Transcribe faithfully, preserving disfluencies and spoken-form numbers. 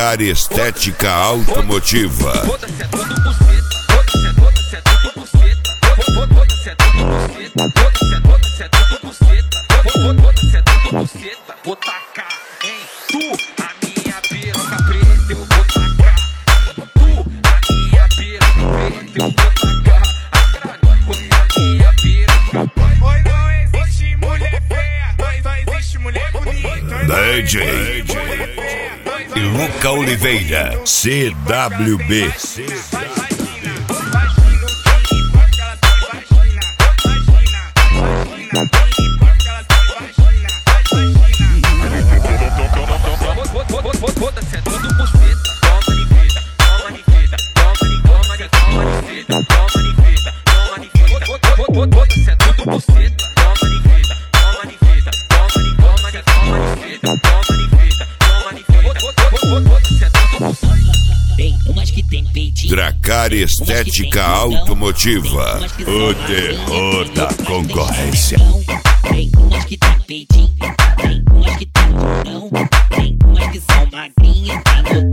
Dracar Estética Automotiva. Vou tacar em tu a minha piroca preta, eu vou tacar. Tu a minha piroca preta, eu vou tacar. A minha piroca. Oi, não existe mulher feia, só existe mulher bonita. D J Luca Oliveira, C W B. Foda-se, é tudo buceta. Toma niveda, toma niveda, toma niveda, toma niveda, toma niveda, toma niveda. Foda-se, é tudo buceta. Toma niveda, toma niveda, toma niveda, toma niveda, toma niveda, toma niveda. Foda-se, é tudo buceta. Tem umas que tem peitinho. Dracar Estética Automotiva, o terror da concorrência. Tem umas que tem peitinho, tem umas que tem bundão, tem umas que são magrinhas, tem